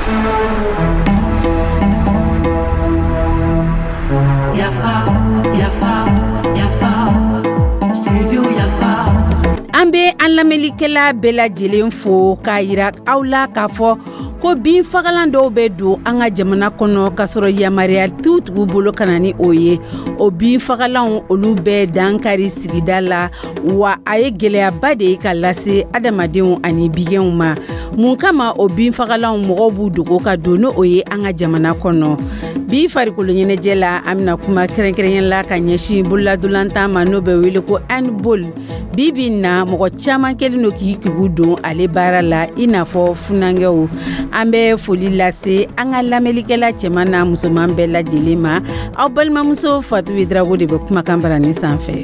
An bɛ an lamɛnnikɛla bɛɛ lajɛlen fo k'a yira aw la k'a fɔ ko bin fagalan dɔw bɛ don an ka jamana kɔnɔ k'a sɔrɔ yamaruya t'u bolo ka na ni o ye. O bin fagalanw olu bɛɛ dankari sigida la, wa a ye gɛlɛyaba de ye ka lase adamadenw ani bigɛnw ma. Mun kama o bin fagalanw mɔgɔw b'u dogo ka don n'o ye an ka jamana kɔnɔ. Bi farikolo ɲɛnajɛ la an bɛna kuma kɛrɛnkɛrɛnnen la ka ɲɛsin bololadolantan ma n'o bɛ wele ko handball. Bi na mɔgɔ caman kɛlen do k'i kigu don ale baara la i n'a fɔ funangɛw. An bɛ foli lase an ka lamɛnnikɛla cɛman n'a musoman bɛɛ lajɛlen ma. Aw balimamuso Fatu Wedrago de bɛ kumakan barani sanfɛ.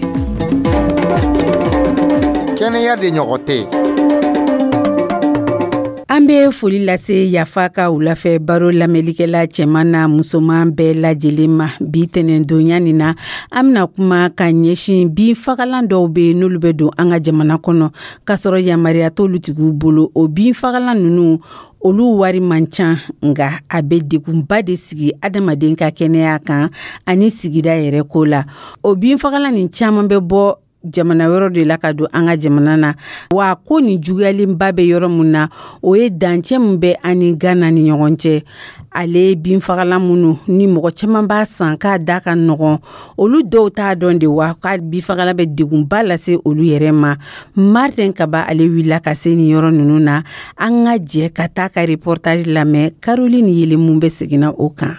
Kɛnɛya de ɲɔgɔn tɛ. An bɛ foli lase Yafa ka wulafɛ baro lamɛnnikɛla cɛman n'a musoman bɛɛ lajɛlen ma. Bi tɛnɛndonya nin na an bɛna kuma ka ɲɛsin bin fagalan dɔw bɛ yen n'olu bɛ don an ka jamana kɔnɔ k'a sɔrɔ yamaruya t'olu tigiw bolo. O bin fagalan ninnu olu wari man ca, nka a bɛ degunba de sigi adamaden ka kɛnɛya kan ani sigida yɛrɛ ko la. O bin fagalan nin caman bɛ bɔ jamana wɛrɛ de la ka don an ka jamana na, wa ko ni juguyalenba bɛ yɔrɔ mun na o ye dancɛ min bɛ ani Ghana ni ɲɔgɔn cɛ. Ale bin fagalan minnu ni mɔgɔ caman b'a san k'a da ka nɔgɔn, olu dɔw t'a dɔn de wa k'a bin fagalan bɛ degunba lase olu yɛrɛ ma. Martin Kaba ale wulila ka se ni yɔrɔ ninnu na. An ka jɛ ka taa ka reportage lamɛn. Caroline Yelemu bɛ seginna o kan.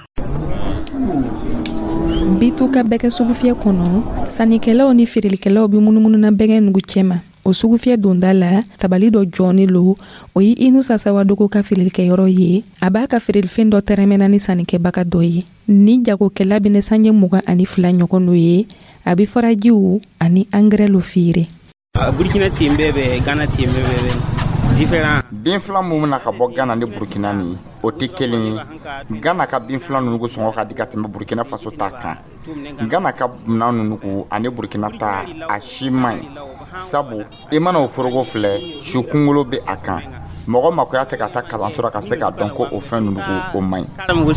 Bitu ka bɛkɛ sugufiyɛ kɔnɔ, sannikɛlaw ni feerelikɛlaw bi munumunu na bɛkɛ nugu cɛma. O sugufiyɛ donda la, tabali dɔ jɔni lo, o ye Inu Sasawadogo ka feerelikɛyɔrɔ ye. A b'a ka feerelifɛn dɔ tɛrɛmɛna ni sannikɛbaga dɔ ye. Ni jagokɛla bɛnɛ sanɲɛ 22 ɲɔgɔn n'o ye, a bi farajiw ani angɛrɛ lo feere. Burkina team bɛɛ Ghana team bɛɛ différent. Bin fila mun bɛna ka bɔ Ghana ni Burkina ni o tɛ kelen ye. Ghana ka bin fila ninnu sɔngɔ ka di ka tɛmɛ Burkina Faso ta kan. Ghana ka minan ninnu ani Burkina ta a si man ɲi. Sabu i mana o forogo filɛ su kunkolo bɛ a kan. Mɔgɔ makoya tɛ ka taa kalanso la ka se ka dɔn ko o fɛn ninnu o man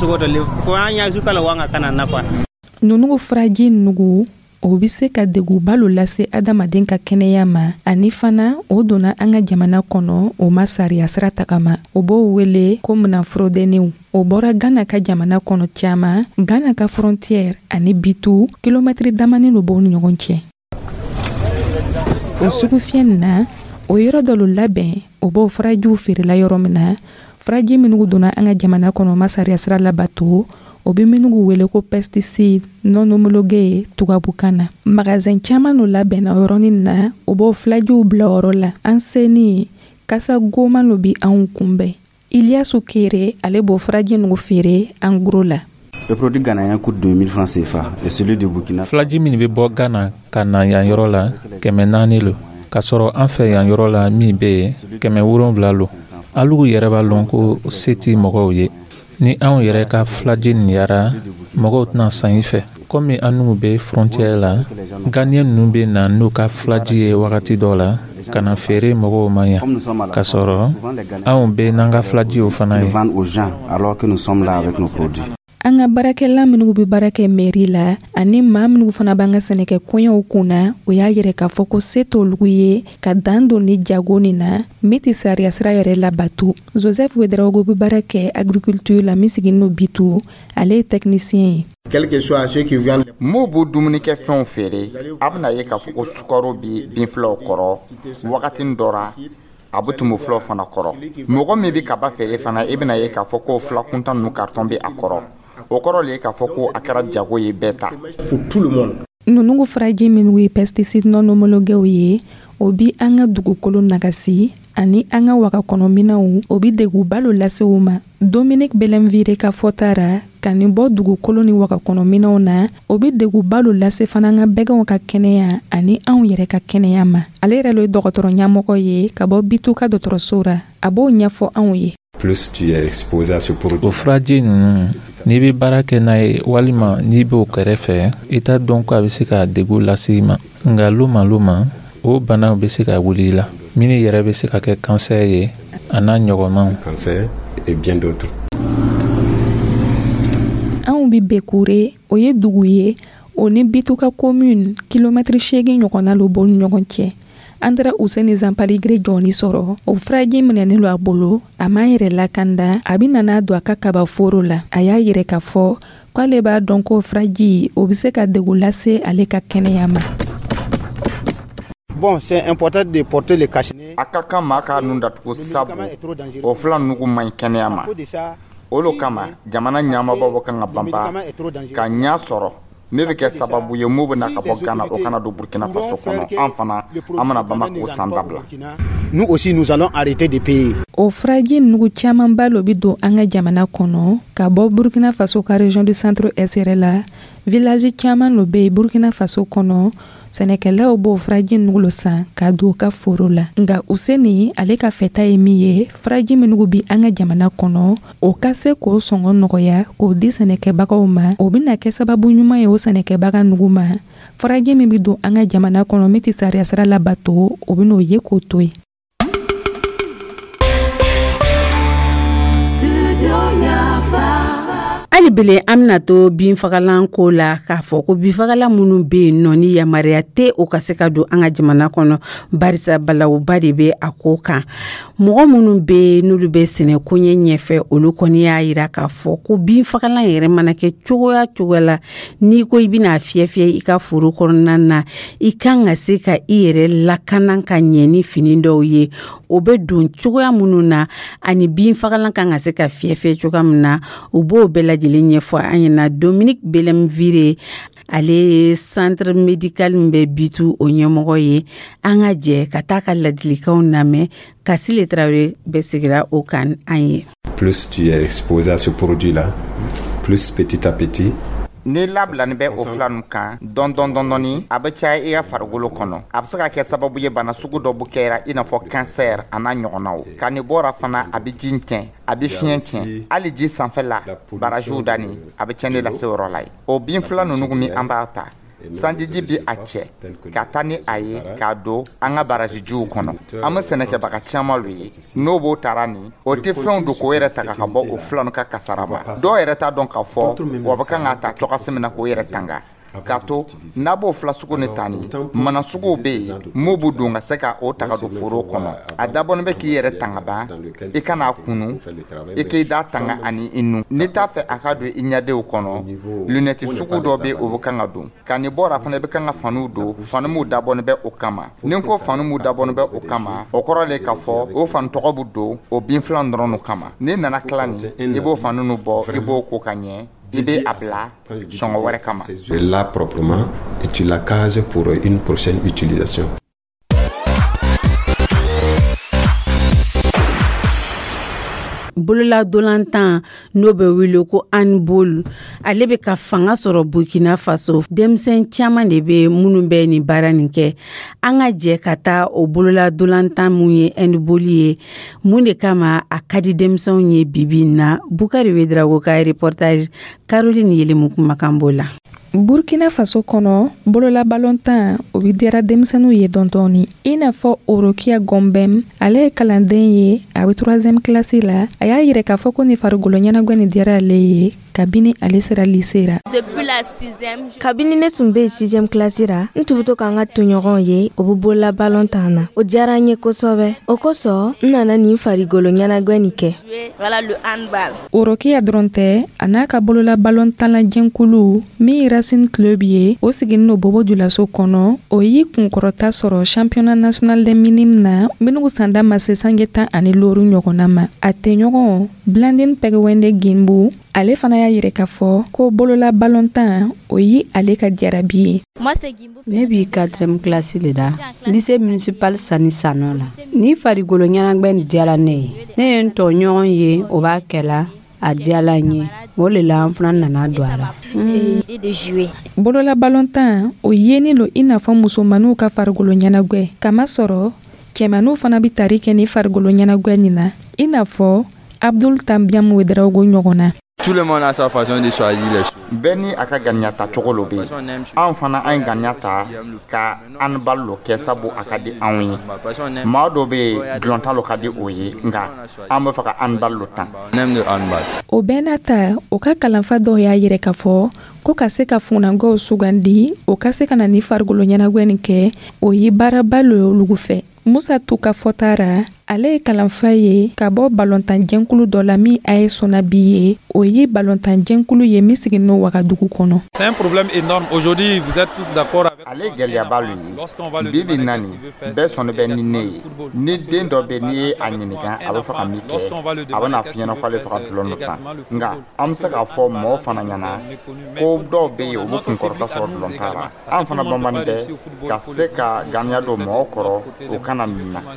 ɲi. Nunugu faraji nugu o bi se ka deguba lo lase adamaden ka kɛnɛya ma, ani fana o donna an ka jamana kɔnɔ o ma sariya sira tagama. O b'o wele ko minanforodenniw. O bɔra Ghana ka jamana kɔnɔ caman. Ghana ka frontière ani Bitu kilomɛtiri damani lo b'o ni ɲɔgɔn cɛ. O sugufiyɛ na o yɔrɔ dɔ lo labɛn o b'o farajiw feerela yɔrɔ min na. Faraji minnu donna an ka jamana kɔnɔ o ma sariya sira labato. O bi minnugu wele ko pesticide non homologué tubabukan na. Magasin caman no labɛnna yɔrɔnin na o b'o filajiw bila yɔrɔ la. An seni kasa goman lo bi anw kunbɛn. Iliasu Kere ale b'o faraji nugu feere en gros la. Le produit ghanéen coûte 2000 francs CFA et celui de Burkina. Flaji min bɛ bɔ Ghana ka na yan yɔrɔ la 400 lo. Ka sɔrɔ an fɛ yan yɔrɔ la min bɛ yen 700 lo. Alugu yɛrɛ b'a lɔn ko se tɛ mɔgɔw ye. Ni anw yɛrɛ ka flaji nin yara mɔgɔw tɛna san i fɛ. Komi an n'u bɛ frontière la, Ghanien ninnu bɛ na n'u ka flaji ye wagati dɔ la ka na feere mɔgɔw ma yan. Ka sɔrɔ anw bɛ n'an ka flajiw fana ye. Alors que nous sommes là avec nos produits. An ka baarakɛla minnu bɛ baara kɛ mairie la ani maa minnu fana b'an ka sɛnɛkɛ kɔɲɔw kunna, o y'a yɛrɛ k'a fɔ ko se t'olugu ye ka dan don ni jago nin na min tɛ sariya sira yɛrɛ labato. Joseph Wedraogo bɛ baara kɛ agriculture la min sigilen no Bitu, ale ye technicien ye. Mo b'o dumunikɛ fɛnw feere a bɛna ye k'a fɔ ko sukaro bi bin filaw kɔrɔ wagati dɔra a bɛ tumu filaw fana kɔrɔ. Mɔgɔ min bɛ kaba feere fana i bɛna ye k'a fɔ ko fila kuntan ninnu carton bɛ a kɔrɔ. O kɔrɔ le k'a fɔ ko a kɛra jago ye bɛɛ ta. Nunugu faraji minnu ye pesticide non homologués ye, o bi an ka dugukolo nagasi ani an ka waga kɔnɔminɛnw o bi deguba lo lase u ma. Dominique Belenvire ka fɔta ra ka nin bɔ dugukolo ni waga kɔnɔminɛnw na o bi deguba lo lase fana an ka bɛgɛnw ka kɛnɛya ani anw yɛrɛ ka kɛnɛya ma. Ale yɛrɛ lo ye dɔgɔtɔrɔ ɲɛmɔgɔ ye ka bɔ Bitu ka dɔgɔtɔrɔso ra. A b'o ɲɛfɔ anw ye. Plus tu es exposé à ce produit. O furaji ninnu n'i bɛ baara kɛ n'a ye walima n'i b'o kɛrɛfɛ i t'a dɔn ko a bɛ se ka degun lase i ma. Nka loma o banaw bɛ se ka wuli i la. Min yɛrɛ bɛ se ka kɛ cancer ye a n'a ɲɔgɔnnaw. Cancer et bien d'autres. min bi Bekure o ye dugu ye o ni Bituka commune kilomètre 8 ɲɔgɔnna lo bɔ ɲɔgɔn cɛ. An taara Useni Zanpaligre jɔnni sɔrɔ o furaji minɛnen lo a bolo a m'a yɛrɛ lakanda a bi nana don a ka kaba foro la a y'a yɛrɛ ka fɔ k'ale b'a dɔn ko furaji o bi se ka degun lase ale ka kɛnɛya ma. Bon, c'est important de porter le cache-nez. A ka kan maa ka nun datugu sabu o fila nugu man ɲi kɛnɛya ma. Olo kama jamana ɲamabɔ kan ka banba ka ɲa sɔrɔ min bɛ kɛ sababu ye mun bɛna ka bɔ Ghana o kana don Burkina Faso kɔnɔ an fana an mana Bamako san dabila. Nous aussi nous allons arrêter de payer. O furaji nugu camanba lo bi don an ka jamana kɔnɔ ka bɔ Burkina Faso ka région du centre SR la village caman lo bɛ Burkina Faso kɔnɔ. Sɛnɛkɛlaw b'o furaji nugu lo san ka don ka foro la nka Useni ale ka fɛta ye min ye furaji min nugu bi an ka jamana kɔnɔ o ka se k'o sɔngɔ nɔgɔya k'o di sɛnɛkɛbagaw ma o bɛna kɛ sababu ɲuman ye o sɛnɛkɛbaga nugu ma furaji min bi don an ka jamana kɔnɔ min tɛ sariya sira labato o bɛn'o ye k'o to ye. Ali bele amna to bin fagalan ko la k'a fɔ ko bin fagalan minnu bɛ yen nɔ ni yamaruya tɛ o ka se ka don an ka jamana kɔnɔ barisa balawuba de bɛ a ko kan mɔgɔ minnu bɛ n'olu bɛ sɛnɛko ɲɛ ɲɛfɛ olu kɔni y'a jira k'a fɔ ko bin fagalan yɛrɛ mana kɛ cogoya cogoya la n'i ko i bɛna fiyɛ i ka foro kɔnɔna na i kan ka se ka i yɛrɛ lakana ka ɲɛ ni fini dɔw ye o bɛ don cogoya minnu na ani bin fagalan kan ka se ka fiyɛ cogoya min na u b'o bɛɛ lajɛlen ɲɛfɔ an ɲɛna Dominique Belemvire ale centre médical min bɛ Bitu o ɲɛmɔgɔ ye an ka jɛ ka taa ka ladilikanw lamɛn Kasile Traoré bɛ sigira o kan an ye. Plus tu es exposé à ce produit là, plus petit à petit ni labilani bɛ o fila nu kan dɔndɔni a bɛ caya i ka farikolo kɔnɔ a bɛ se ka kɛ sababu ye bana sugu dɔ bɛ kɛra i n'a fɔ cancer a n'a ɲɔgɔnnaw ka ni bɔra fana a bɛ ji tiɲɛ a bɛ fiɲɛ tiɲɛ hali ji sanfɛla barajiw dani a bɛ tiɲɛni lase o yɔrɔ la ye o bin fila ninnu min an b'a ta sanjiji bi a cɛ ka taa ni a ye k'a don an ka barajijiw kɔnɔ an bɛ sɛnɛkɛbaga caman lo ye n'o b'o taara ni o tɛ fɛnw don k'o yɛrɛ ta ka bɔ o fila nu ka kasara ma dɔw yɛrɛ t'a dɔn k'a fɔ wa bɛ kan k'a ta cogoya min na k'o yɛrɛ tanga k'a to n'a b'o fila sugu ni ta ni mana suguw bɛ yen m'o b'u don ka se ka o ta ka don foro kɔnɔ a dabɔlen bɛ k'i yɛrɛ tanga ban i kana kunu i k'i da tanga ani i nu n'i t'a fɛ a ka don i ɲɛdenw kɔnɔ lunɛti sugu dɔ bɛ o bɛ kan ka don ka ni bɔra fana i bɛ kan ka faniw don fani m'u dabɔlen bɛ o kama ni ko fani m'u dabɔlen bɛ o kama o kɔrɔ de k'a fɔ o fani tɔgɔ b'u don o bin fila dɔrɔn nu kama n'i nana tila nin i b'o fani nu bɔ i b'o ko ka ɲɛ i bɛ a bila sɔngɔ wɛrɛ kama. C'est là proprement et tu la cases pour une prochaine utilisation. Bolola dolantan n'o bɛ wele ko handball ale bɛ ka fanga sɔrɔ Burkina Faso denmisɛn caman de bɛ minnu bɛ nin baara nin kɛ an ka jɛ ka taa o bolola dolantan mun ye handball ye mun de kama a ka di denmisɛnw ye bibi na Bukari Wedrago ka reportage Caroline Yelemu kumakan b'o la. Burkina Faso kɔnɔ bolola balontan o bi dira denmisɛnninw ye dɔndɔni i n'a fɔ Orokia Gombem ale ye kalanden ye a bɛ 3e classe la a y'a yɛrɛ k'a fɔ ko ni farikolo ɲɛnagwɛ ni diyara ale ye kabini ale sera lycée ra. Kabini ne tun bɛ 6e classe ra n tun bɛ to k'an ka toɲɔgɔnw ye o bɛ bolola balontan na o diyara n ye kosɛbɛ o kosɔn n nana nin farikolo ɲɛnagwɛ nin kɛ. Orokia dɔrɔn tɛ a n'a ka bolola balontan la jɛnkulu min Racing Club ye o sigilen no Bobo Dioulasso kɔnɔ o y'i kunkɔrɔta sɔrɔ championnat national des minimes na minnu sanda ma se sange 10 ani loru ɲɔgɔnna ma a tɛɲɔgɔn Blandine Pegwende Gimbu ale fana y'a yɛrɛ k'a fɔ ko bolola balontan o yi ale ka jarabi ye. Ne b'i 4e classe le da lycée municipal Sani Sano la ni farikolo ɲɛnagwɛ diyara ne ye ne ye n tɔɲɔgɔn ye o b'a kɛla a diyala n ye o le la an fana nana don a la. Bolola balontan o yeni lo i n'a fɔ musomaninw ka farikolo ɲɛnagwɛ kama sɔrɔ cɛmaninw fana bi tari kɛ ni farikolo ɲɛnagwɛ nin na i n'a fɔ Abdul Tambiam Wedraogo ɲɔgɔnna. Tout le monde a sa façon de choisir les choses. Beni aka ganyata chokolo be. An fana an ganyata ka an ballo ke sabu aka di anwi. Ma do be glonta lo kadi oye nga an be faka an ballo tan. Nem de an bal. O benata o ka kalanfa do ya yire ka fo ko ka se ka funango sugandi o ka se kana ni fargolo nyana gweni ke o yi barabalo lugu fe. Musa tuka fotara ale kalanfa ye ka bɔ balontan jɛnkulu dɔ la min a ye sɔnna bi ye o ye balontan jɛnkulu ye min sigin n'o Wagadugu kɔnɔ. C'est un problème énorme. Aujourd'hui, vous êtes tous d'accord avec ale gɛlɛya b'a lu ye bibi nani bɛɛ sɔnni bɛ ni ne ye ni den dɔ bɛ n'i ye a ɲininka a bɛ fɛ ka min kɛ a bɛ na f'i ɲɛna ko ale fɛ ka dulon dɔ tan nka an bɛ se k'a fɔ mɔgɔw fana ɲɛna ko dɔw bɛ yen u bɛ kunkɔrɔta sɔrɔ dulon ta la an fana banbani bɛ ka se ka ganiya don mɔgɔw kɔrɔ o kana min na.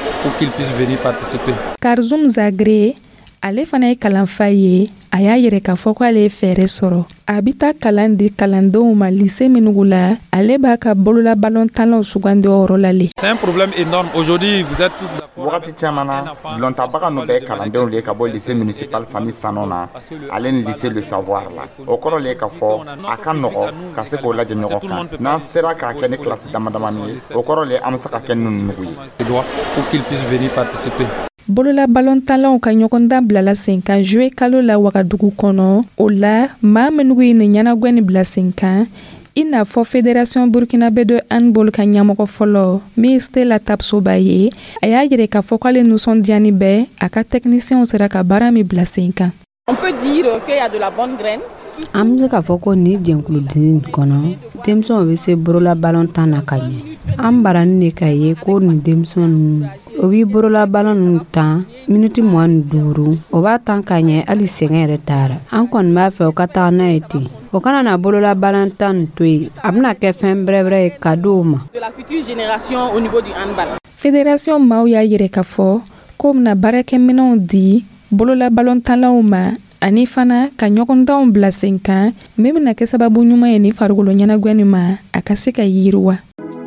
Karzum Zagre ale fana ye kalanfa ye a y'a yɛrɛ k'a fɔ ko ale ye fɛɛrɛ sɔrɔ a bi taa kalan di kalandenw ma lycée minugu la ale b'a ka bolola balontanlaw sugandi o yɔrɔ la le. C'est un problème énorme. Aujourd'hui, vous êtes tous d'accord. Wagati caman na dulontabaga nu bɛ kalandenw le ka bɔ lycée municipal Sani Sano na ale ni lycée Le Savoir la o kɔrɔ le k'a fɔ a ka nɔgɔ ka se k'o lajɛ ɲɔgɔn kan n'an sera k'a kɛ ni kilasi damadamani ye o kɔrɔ le an bɛ se ka kɛ ni nunugu ye. C'est droit pour qu'ils puissent venir participer. Bolola balontanlaw ka ɲɔgɔndan bilala sen kan juwe kalo la Wagadugu kɔnɔ o la maa minugu ye ni ɲanagwɛni bila sen kan i n'a fɔ Fédération Burkinabé de handball ka ɲɛmɔgɔ fɔlɔ min Stella Tapsoba ye a y'a yɛrɛ k'a fɔ k'ale nusɔndiyani bɛɛ a ka technicienw sera ka baara min bila sen kan. On peut dire qu'il y a de la bonne graine. An bɛ se k'a fɔ ko ni jɛnkuludini kɔnɔ denmisɛnw bɛ se borola balontan na ka ɲɛ an barani de k'a ye ko ni denmisɛn ninnu o b'i borola balon ninnu tan miniti 25 o b'a tan ka ɲɛ hali sɛgɛn yɛrɛ taara an kɔni b'a fɛ o ka taga n'a ye ten o kana na bolola balontan nin to yen a bɛna kɛ fɛn bɛrɛbɛrɛ ye ka di o ma. De la future génération au niveau du handball. Fédération maaw y'a yɛrɛ k'a fɔ ko bɛna baarakɛminɛnw di bolola balontanlaw ma ani fana ka ɲɔgɔndanw bila sen kan min bɛna kɛ sababu ɲuman ye ni farikolo ɲɛnagwɛni ma a ka se ka yiriwa.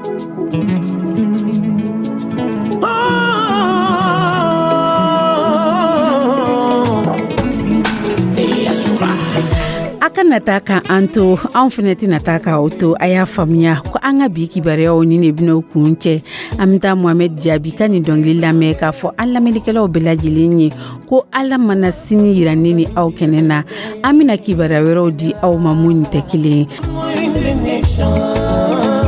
Aka nata ka anto an fana tɛna taa ka o to a y'a faamuya ko an ka bi kibaruyaw ni ne bɛna kun cɛ an bɛ taa Mohamed jaabi ka ni dɔnkili lamɛn k'a fɔ an lamɛnnikɛlaw bɛɛ lajɛlen ye ko Ala mana sini yira ne ni aw kɛnɛ na an bɛna kibaruya wɛrɛw di aw ma mun tɛ kelen ye.